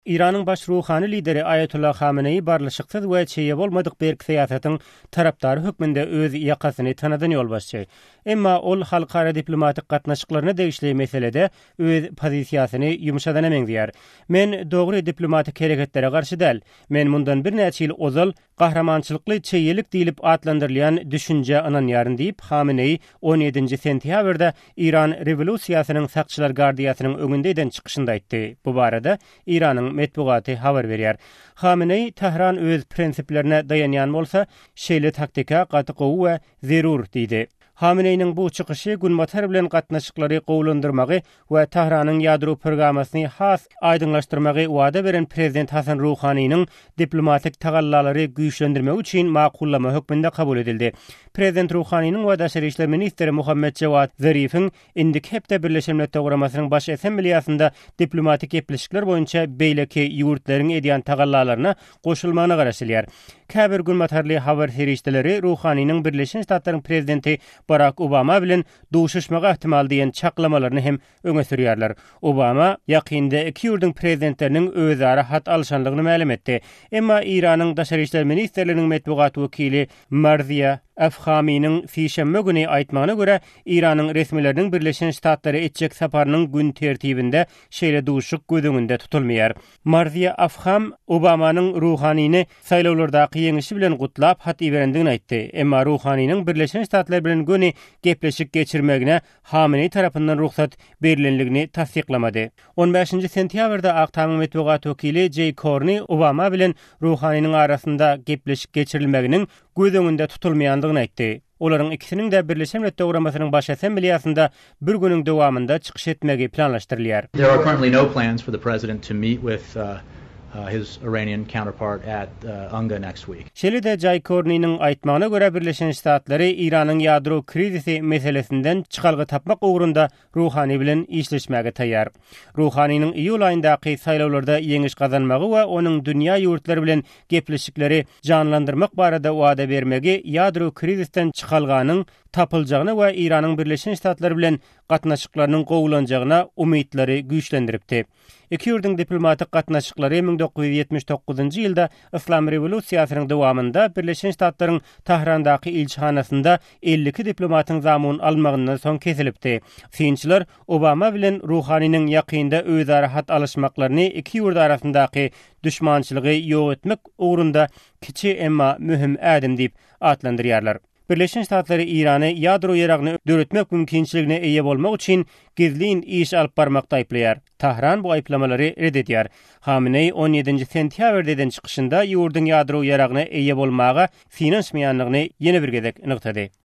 İran'ın baş ruhani lideri Ayetullah Khamenei barlışıksız we çeýe bolmadyk berk syýasatyň tarapdary hökmünde öz ýakasyny tanadan ýol başçy. Emma ol halkara diplomatik gatnaşyklaryna degişli meselede öz pozisiýasyny ýumşadan emeňdiýär. Men dogry diplomatik hereketlere garşy däl. Men mundan bir näçe ýyl ozal gahramançylykly çeýelik diýilip atlandyrylýan düşünje ananýaryn diýip Khamenei 17 sentýabrda İran rewolusiýasynyň sakçylar gardiýasynyň öňünde eden çykyşynda aýtdy. Bu barada İranyň metbugaty habar berýär. Khamenei Tehran öz prinsiplerine dayanýan bolsa, şeýle taktika gaty gowy we zerur diýdi. Khamenei'nin bu çykyşy günbatar bilen gatnaşyklary gowlandyrmagy we Tehranyň ýadro programasyny has aýdyňlaşdyrmagy wada beren prezident Hasan Rouhanynyň diplomatik tagallalary güýçlendirmek üçin makullama hökmünde kabul edildi. Prezident Rouhanynyň we Daşary işler ministri Muhammed Jawad Zarif'in indik hepde Birleşen Milletler Programasynyň baş assambleýasynda diplomatik gepleşikler boýunça beýleki ýurtlaryň edýän tagallalaryna goşulmagyna garaşylýar. Käbir günbatarly habar herişdeleri Rouhanynyň Birleşen Ştatlaryň prezidenti Barack Obama bilen duşuşmaga ihtimal diýen çaklamalarını hem öňe sürýärler. Obama ýakynda iki ýurdun prezidentleriniň özara hat alşanlygyny ma'lum etdi. Emma İranyň Daşary işler ministrliginiň metbugat wekili Marziya Afxamiynyň fişemme güni aýtmagyna görä, Iranyň resmileriniň Birleşen Ştatlary etjek saparynyň gün tertibinde şeýle duşuk gözüňünde tutulmaýar. Marziya Afxam Obamanyň Rouhanyny saýlawlardaky ýeňişi bilen gutlap hat iberendigini aýtdy. Emma Rouhanynyň Birleşen Ştatlar bilen güni gepleşik geçirmegine Khamenei tarapyndan ruhsat berilenligini tasdiklamady. 15 sentýabrda Aktamyň metbugat wekili Jay Corney Obama bilen Rouhanynyň arasynda gepleşik geçirilmeginiň gözüňünde tutulmaýandygyny aýtdy. Olaryň ikisiniň de Birleşen Milletler Programasynyň baş assambleýasynda bir günüň dowamında çykyş etmegi planlaşdyrylýar. There are currently no plans for the president to meet with his Iranian counterpart at UNGA next week. Şeýle-de Jay Corney'niň aýtmagyna görä Birleşen Ştatlary Iranyň ýadro krizisi meselesinden çykalgy tapmak ugrunda Rouhany bilen işleşmäge taýýar. Rouhanynyň iýul aýyndaky saýlawlarda ýeňiş gazanmagy we onuň dünýä ýurtlary bilen gepleşikleri janlandyrmak barada wada bermegi ýadro krizisten çykalganyň tapyljagyny we Iranyň Birleşen Ştatlary bilen gatnaşyklarynyň gowulanjagyna umytlary güýçlendiripdi. Iki ýurdun diplomatik gatnaşyklary 1979-njy ýylda Islam rewolusiýasynyň dowamında Birleşen Ştatlaryň Tehrandaky ilçihanasynda 52 diplomatyň zamuny almagyndan soň kesilipdi. Synçylar Obama bilen Rouhanynyň ýakynda özara hat alışmaklaryny iki ýurt arasyndaky düşmançylygy ýok etmek ugrunda kiçi emma mühim ädim diýip atlandyrýarlar. Birleşen Ştatları İran'ı ýadro ýaragyny döretmek mümkinçiligine eýe bolmak üçin gizlin iş alyp barmakda aýplaýar. Tahran bu aýplamalary reddedýär. Khamenei 17 sentýabrda eden çykyşynda ýurdun ýadro ýaragyny eýe bolmaga finansmaýanlygyny ýene bir gezek ynykdy.